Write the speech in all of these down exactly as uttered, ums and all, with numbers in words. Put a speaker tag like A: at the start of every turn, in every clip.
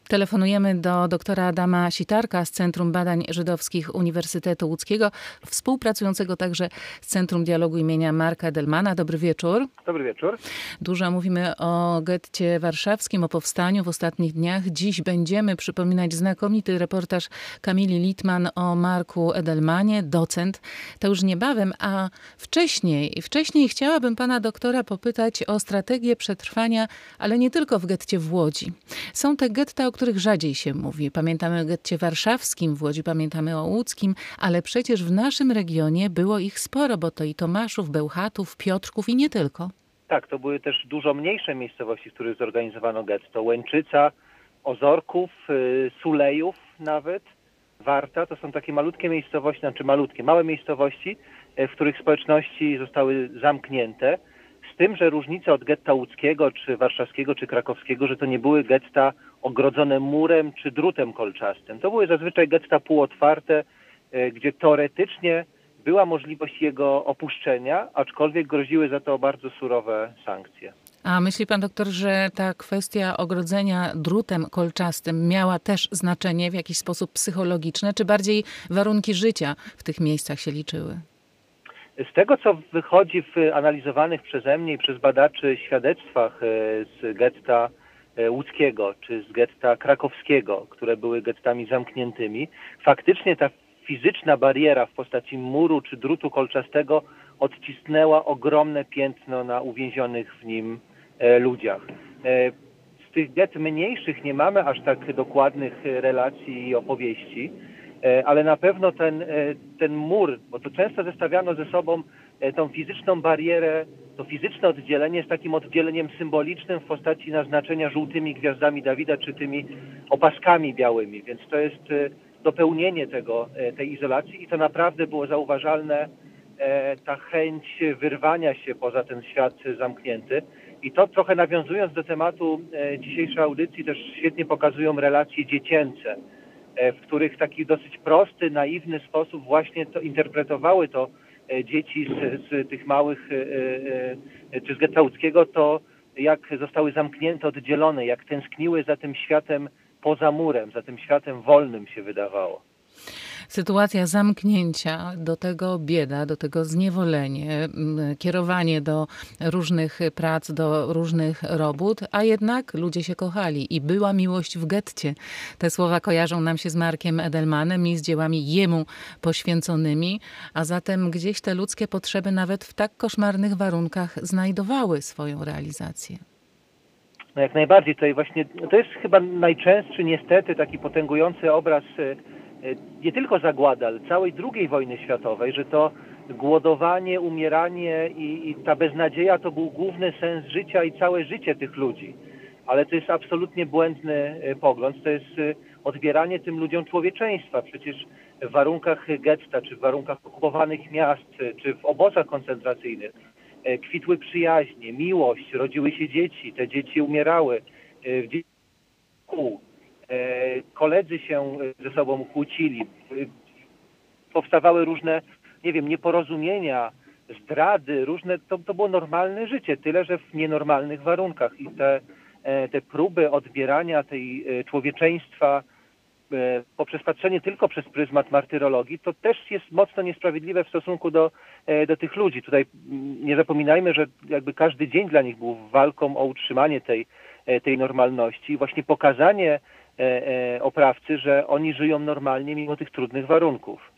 A: Telefonujemy do doktora Adama Sitarka z Centrum Badań Żydowskich Uniwersytetu Łódzkiego, współpracującego także z Centrum Dialogu imienia Marka Edelmana. Dobry wieczór.
B: Dobry wieczór.
A: Dużo mówimy o getcie warszawskim, o powstaniu w ostatnich dniach. Dziś będziemy przypominać znakomity reportaż Kamili Litman o Marku Edelmanie, docent. To już niebawem, a wcześniej, wcześniej chciałabym pana doktora popytać o strategię przetrwania, ale nie tylko w getcie w Łodzi. Są te getta, o których rzadziej się mówi. Pamiętamy o getcie warszawskim w Łodzi, pamiętamy o łódzkim, ale przecież w naszym regionie było ich sporo, bo to i Tomaszów, Bełchatów, Piotrków i nie tylko.
B: Tak, to były też dużo mniejsze miejscowości, w których zorganizowano getto. Łęczyca, Ozorków, Sulejów nawet, Warta. To są takie malutkie miejscowości, znaczy malutkie, małe miejscowości, w których społeczności zostały zamknięte. Z tym, że różnica od getta łódzkiego, czy warszawskiego, czy krakowskiego, że to nie były getta ogrodzone murem czy drutem kolczastym. To były zazwyczaj getta półotwarte, gdzie teoretycznie była możliwość jego opuszczenia, aczkolwiek groziły za to bardzo surowe sankcje.
A: A myśli pan doktor, że ta kwestia ogrodzenia drutem kolczastym miała też znaczenie w jakiś sposób psychologiczne, czy bardziej warunki życia w tych miejscach się liczyły?
B: Z tego, co wychodzi w analizowanych przeze mnie i przez badaczy świadectwach z getta łódzkiego czy z getta krakowskiego, które były gettami zamkniętymi, faktycznie ta fizyczna bariera w postaci muru czy drutu kolczastego odcisnęła ogromne piętno na uwięzionych w nim ludziach. Z tych gett mniejszych nie mamy aż tak dokładnych relacji i opowieści, ale na pewno ten, ten mur, bo to często zestawiano ze sobą tą fizyczną barierę, to fizyczne oddzielenie z takim oddzieleniem symbolicznym w postaci naznaczenia żółtymi gwiazdami Dawida czy tymi opaskami białymi, więc to jest dopełnienie tego, tej izolacji i to naprawdę było zauważalne, ta chęć wyrwania się poza ten świat zamknięty. I to trochę nawiązując do tematu dzisiejszej audycji też świetnie pokazują relacje dziecięce, w których w taki dosyć prosty, naiwny sposób właśnie to interpretowały to dzieci z, z tych małych, czy z getta łódzkiego, to jak zostały zamknięte, oddzielone, jak tęskniły za tym światem poza murem, za tym światem wolnym się wydawało.
A: Sytuacja zamknięcia, do tego bieda, do tego zniewolenie, kierowanie do różnych prac, do różnych robót, a jednak ludzie się kochali i była miłość w getcie. Te słowa kojarzą nam się z Markiem Edelmanem i z dziełami jemu poświęconymi, a zatem gdzieś te ludzkie potrzeby nawet w tak koszmarnych warunkach znajdowały swoją realizację.
B: No jak najbardziej. Tutaj właśnie to jest chyba najczęstszy niestety taki potęgujący obraz nie tylko zagłady, ale całej drugiej wojny światowej, że to głodowanie, umieranie i, i ta beznadzieja to był główny sens życia i całe życie tych ludzi. Ale to jest absolutnie błędny pogląd, to jest odbieranie tym ludziom człowieczeństwa. Przecież w warunkach getta, czy w warunkach okupowanych miast, czy w obozach koncentracyjnych kwitły przyjaźnie, miłość, rodziły się dzieci, te dzieci umierały w dzieciach. Koledzy się ze sobą kłócili, powstawały różne, nie wiem, nieporozumienia, zdrady, różne, to, to było normalne życie, tyle że w nienormalnych warunkach i te, te próby odbierania tej człowieczeństwa poprzez patrzenie tylko przez pryzmat martyrologii, to też jest mocno niesprawiedliwe w stosunku do, do tych ludzi. Tutaj nie zapominajmy, że jakby każdy dzień dla nich był walką o utrzymanie tej, tej normalności i właśnie pokazanie oprawcy, że oni żyją normalnie mimo tych trudnych warunków.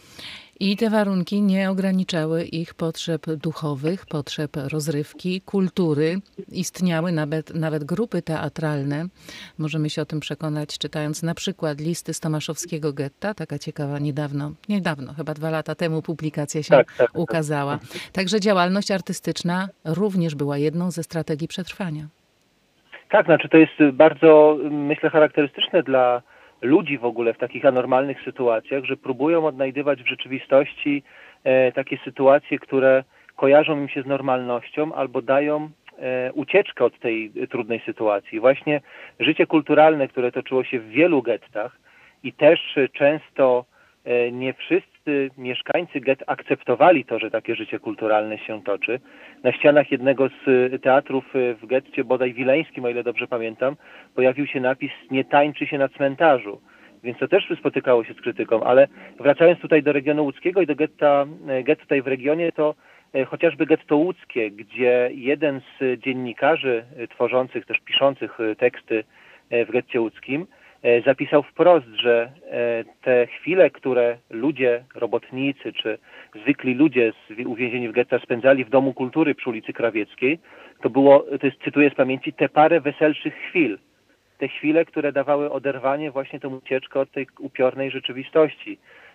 A: I te warunki nie ograniczały ich potrzeb duchowych, potrzeb rozrywki, kultury. Istniały nawet, nawet grupy teatralne. Możemy się o tym przekonać, czytając na przykład listy z tomaszowskiego getta. Taka ciekawa niedawno, niedawno, chyba dwa lata temu publikacja się
B: tak, tak,
A: ukazała.
B: tak.
A: Także działalność artystyczna również była jedną ze strategii przetrwania.
B: Tak, znaczy to jest bardzo, myślę, charakterystyczne dla ludzi w ogóle w takich anormalnych sytuacjach, że próbują odnajdywać w rzeczywistości e, takie sytuacje, które kojarzą im się z normalnością albo dają e, ucieczkę od tej trudnej sytuacji. Właśnie życie kulturalne, które toczyło się w wielu gettach i też często e, nie wszyscy wszyscy mieszkańcy get akceptowali to, że takie życie kulturalne się toczy. Na ścianach jednego z teatrów w getcie, bodaj wileńskim, o ile dobrze pamiętam, pojawił się napis "Nie tańczy się na cmentarzu". Więc to też spotykało się z krytyką, ale wracając tutaj do regionu łódzkiego i do getta, get tutaj w regionie, to chociażby getto łódzkie, gdzie jeden z dziennikarzy tworzących, też piszących teksty w getcie łódzkim zapisał wprost, że te chwile, które ludzie, robotnicy czy zwykli ludzie uwięzieni w getta spędzali w Domu Kultury przy ulicy Krawieckiej, to było, to jest, cytuję z pamięci, te parę weselszych chwil. Te chwile, które dawały oderwanie, właśnie tą ucieczkę od tej upiornej rzeczywistości.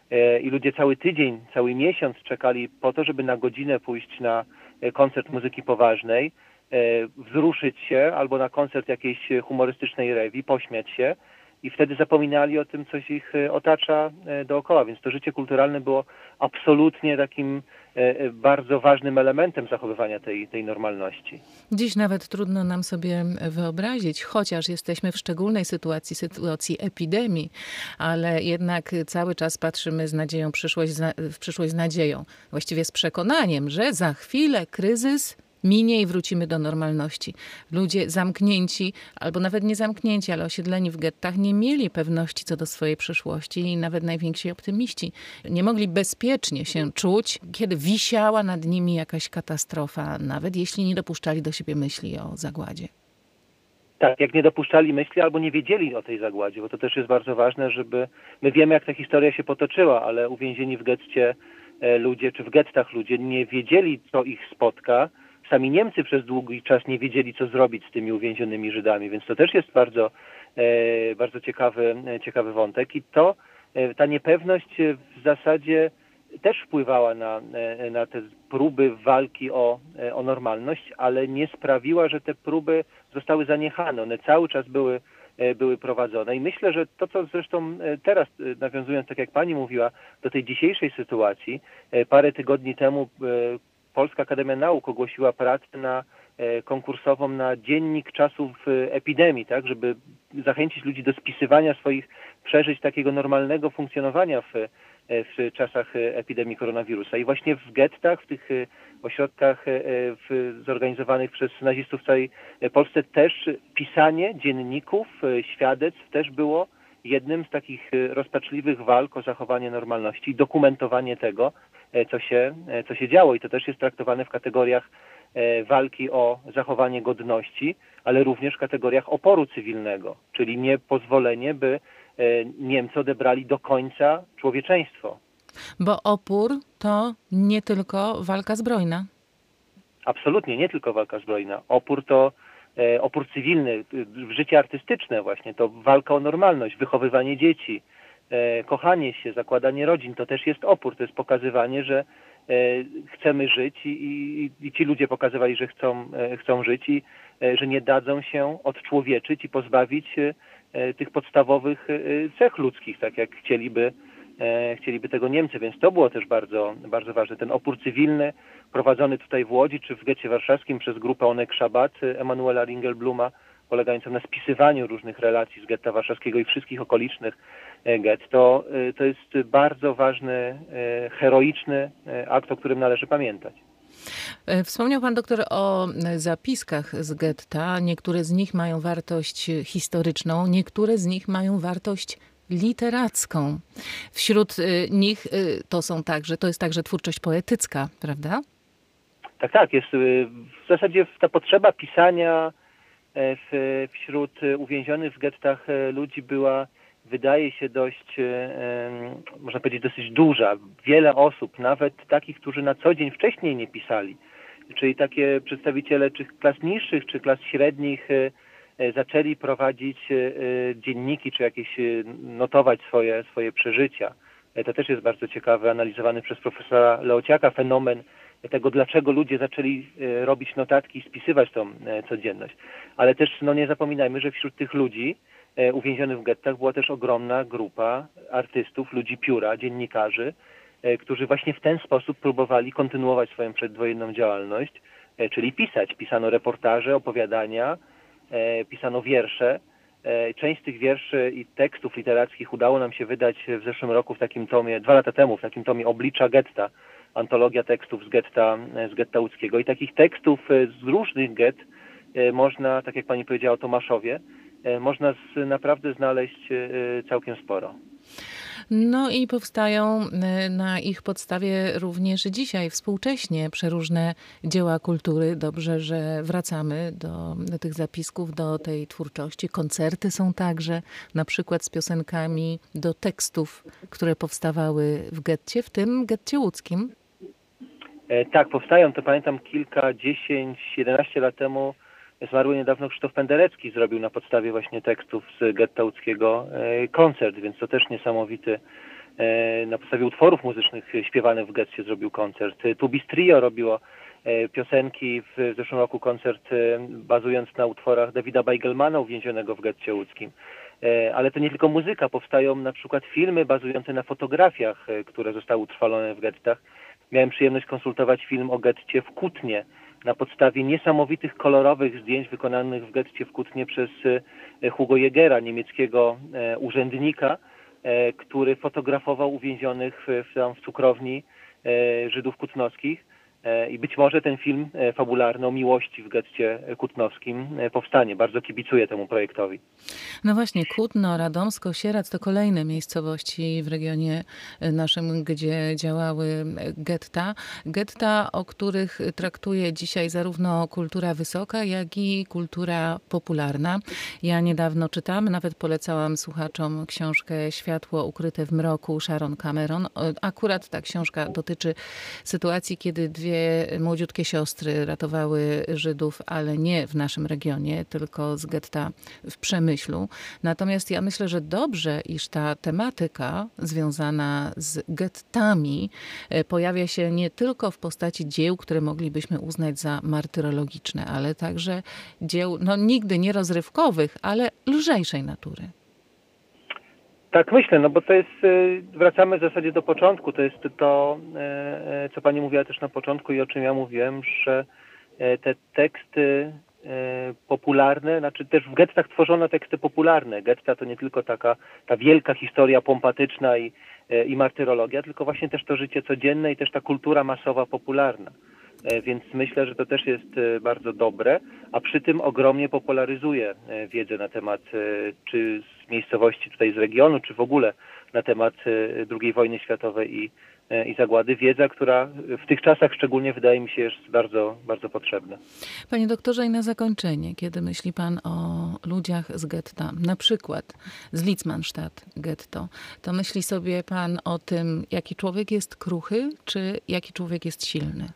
B: I ludzie cały tydzień, cały miesiąc czekali po to, żeby na godzinę pójść na koncert muzyki poważnej, wzruszyć się albo na koncert jakiejś humorystycznej rewi, pośmiać się i wtedy zapominali o tym, coś ich otacza dookoła. Więc to życie kulturalne było absolutnie takim bardzo ważnym elementem zachowywania tej, tej normalności.
A: Dziś nawet trudno nam sobie wyobrazić, chociaż jesteśmy w szczególnej sytuacji, sytuacji epidemii, ale jednak cały czas patrzymy z nadzieją przyszłość, w przyszłość z nadzieją, właściwie z przekonaniem, że za chwilę kryzys minie i wrócimy do normalności. Ludzie zamknięci, albo nawet nie zamknięci, ale osiedleni w gettach nie mieli pewności co do swojej przyszłości i nawet najwięksi optymiści nie mogli bezpiecznie się czuć, kiedy wisiała nad nimi jakaś katastrofa, nawet jeśli nie dopuszczali do siebie myśli o zagładzie.
B: Tak, jak nie dopuszczali myśli albo nie wiedzieli o tej zagładzie, bo to też jest bardzo ważne, żeby... My wiemy, jak ta historia się potoczyła, ale uwięzieni w getcie ludzie, czy w gettach ludzie nie wiedzieli, co ich spotka. Sami Niemcy przez długi czas nie wiedzieli, co zrobić z tymi uwięzionymi Żydami, więc to też jest bardzo, e, bardzo ciekawy, ciekawy wątek. I to, e, ta niepewność w zasadzie też wpływała na, e, na te próby walki o, e, o normalność, ale nie sprawiła, że te próby zostały zaniechane. One cały czas były, e, były prowadzone. I myślę, że to, co zresztą teraz, nawiązując, tak jak pani mówiła, do tej dzisiejszej sytuacji, e, parę tygodni temu e, Polska Akademia Nauk ogłosiła pracę na konkursową na dziennik czasów epidemii, tak, żeby zachęcić ludzi do spisywania swoich przeżyć takiego normalnego funkcjonowania w, w czasach epidemii koronawirusa. I właśnie w gettach, w tych ośrodkach w, zorganizowanych przez nazistów w całej Polsce też pisanie dzienników, świadectw też było jednym z takich rozpaczliwych walk o zachowanie normalności i dokumentowanie tego, co się, co się działo. I to też jest traktowane w kategoriach walki o zachowanie godności, ale również w kategoriach oporu cywilnego, czyli niepozwolenie, by Niemcy odebrali do końca człowieczeństwo.
A: Bo opór to nie tylko walka zbrojna.
B: Absolutnie, nie tylko walka zbrojna. Opór to opór cywilny, życie artystyczne właśnie, to walka o normalność, wychowywanie dzieci, kochanie się, zakładanie rodzin, to też jest opór, to jest pokazywanie, że chcemy żyć i, i, i ci ludzie pokazywali, że chcą, chcą żyć i że nie dadzą się odczłowieczyć i pozbawić tych podstawowych cech ludzkich, tak jak chcieliby, chcieliby tego Niemcy, więc to było też bardzo, bardzo ważne. Ten opór cywilny prowadzony tutaj w Łodzi czy w getcie warszawskim przez grupę Onek Szabat Emanuela Ringelbluma, polegającą na spisywaniu różnych relacji z getta warszawskiego i wszystkich okolicznych gett, to, to jest bardzo ważny, heroiczny akt, o którym należy pamiętać.
A: Wspomniał pan doktor o zapiskach z getta. Niektóre z nich mają wartość historyczną, niektóre z nich mają wartość literacką. Wśród nich to są także, to jest także twórczość poetycka, prawda?
B: Tak, tak. Jest w zasadzie ta potrzeba pisania w, wśród uwięzionych w gettach ludzi była, wydaje się, dość, można powiedzieć, dosyć duża. Wiele osób, nawet takich, którzy na co dzień wcześniej nie pisali, czyli takie przedstawiciele czy klas niższych, czy klas średnich, zaczęli prowadzić dzienniki, czy jakieś notować swoje, swoje przeżycia. To też jest bardzo ciekawe, analizowany przez profesora Leociaka fenomen tego, dlaczego ludzie zaczęli robić notatki i spisywać tą codzienność. Ale też no, nie zapominajmy, że wśród tych ludzi uwięzionych w gettach była też ogromna grupa artystów, ludzi pióra, dziennikarzy, którzy właśnie w ten sposób próbowali kontynuować swoją przedwojenną działalność, czyli pisać. Pisano reportaże, opowiadania, pisano wiersze Część z tych wierszy i tekstów literackich udało nam się wydać w zeszłym roku w takim tomie, dwa lata temu, w takim tomie Oblicza Getta, antologia tekstów z getta, z getta łódzkiego. I takich tekstów z różnych gett można, tak jak pani powiedziała o Tomaszowie, można z, naprawdę znaleźć całkiem sporo.
A: No i powstają na ich podstawie również dzisiaj, współcześnie, przeróżne dzieła kultury. Dobrze, że wracamy do, do tych zapisków, do tej twórczości. Koncerty są także, na przykład z piosenkami do tekstów, które powstawały w getcie, w tym getcie łódzkim.
B: E, tak, powstają. To pamiętam kilka, dziesięć, jedenaście lat temu zmarły niedawno Krzysztof Penderecki zrobił na podstawie właśnie tekstów z getta łódzkiego koncert, więc to też niesamowity, na podstawie utworów muzycznych śpiewanych w getcie zrobił koncert. Tubis Trio robiło piosenki, w zeszłym roku koncert bazując na utworach Davida Beigelmana uwięzionego w getcie łódzkim. Ale to nie tylko muzyka, powstają na przykład filmy bazujące na fotografiach, które zostały utrwalone w gettach. Miałem przyjemność konsultować film o getcie w Kutnie, na podstawie niesamowitych, kolorowych zdjęć wykonanych w getcie w Kutnie przez Hugo Jägera, niemieckiego urzędnika, który fotografował uwięzionych w, tam w cukrowni Żydów kutnowskich. I być może ten film fabularny o miłości w getcie kutnowskim powstanie. Bardzo kibicuję temu projektowi.
A: No właśnie, Kutno, Radomsko, Sieradz to kolejne miejscowości w regionie naszym, gdzie działały getta. Getta, o których traktuje dzisiaj zarówno kultura wysoka, jak i kultura popularna. Ja niedawno czytałam, nawet polecałam słuchaczom książkę Światło ukryte w mroku Sharon Cameron. Akurat ta książka dotyczy sytuacji, kiedy dwie młodziutkie siostry ratowały Żydów, ale nie w naszym regionie, tylko z getta w Przemyślu. Natomiast ja myślę, że dobrze, iż ta tematyka związana z gettami pojawia się nie tylko w postaci dzieł, które moglibyśmy uznać za martyrologiczne, ale także dzieł, no nigdy nie rozrywkowych, ale lżejszej natury.
B: Tak myślę, no bo to jest, wracamy w zasadzie do początku, to jest to, co pani mówiła też na początku i o czym ja mówiłem, że te teksty popularne, znaczy też w gettach tworzono teksty popularne. Getta to nie tylko taka ta wielka historia pompatyczna i, i martyrologia, tylko właśnie też to życie codzienne i też ta kultura masowa popularna. Więc myślę, że to też jest bardzo dobre, a przy tym ogromnie popularyzuje wiedzę na temat czy z miejscowości tutaj z regionu, czy w ogóle na temat drugiej wojny światowej i, i zagłady. Wiedza, która w tych czasach szczególnie wydaje mi się jest bardzo, bardzo potrzebna.
A: Panie doktorze, i na zakończenie, kiedy myśli pan o ludziach z getta, na przykład z Litzmannstadt getto, to myśli sobie pan o tym, jaki człowiek jest kruchy, czy jaki człowiek jest silny?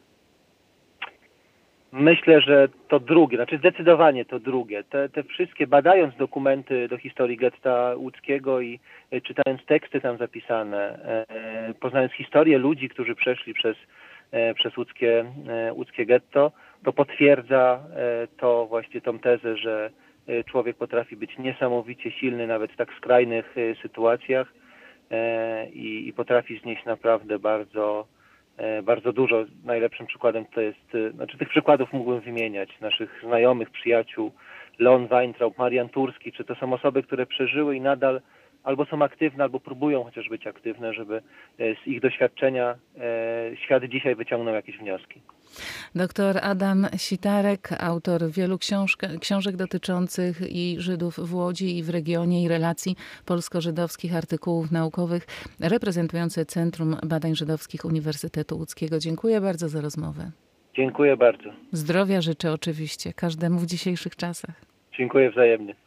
B: Myślę, że to drugie, znaczy zdecydowanie to drugie. Te, te wszystkie, badając dokumenty do historii getta łódzkiego i e, czytając teksty tam zapisane, e, poznając historię ludzi, którzy przeszli przez, e, przez łódzkie, e, łódzkie getto, to potwierdza e, to właśnie tą tezę, że e, człowiek potrafi być niesamowicie silny nawet w tak skrajnych e, sytuacjach e, i, i potrafi znieść naprawdę bardzo bardzo dużo. Najlepszym przykładem to jest, znaczy tych przykładów mógłbym wymieniać, naszych znajomych, przyjaciół, Leon Weintraub, Marian Turski, czy to są osoby, które przeżyły i nadal albo są aktywne, albo próbują chociaż być aktywne, żeby z ich doświadczenia świat dzisiaj wyciągnął jakieś wnioski.
A: Doktor Adam Sitarek, autor wielu książek, książek dotyczących i Żydów w Łodzi i w regionie i relacji polsko-żydowskich, artykułów naukowych, reprezentujący Centrum Badań Żydowskich Uniwersytetu Łódzkiego. Dziękuję bardzo za rozmowę.
B: Dziękuję bardzo.
A: Zdrowia życzę oczywiście każdemu w dzisiejszych czasach.
B: Dziękuję wzajemnie.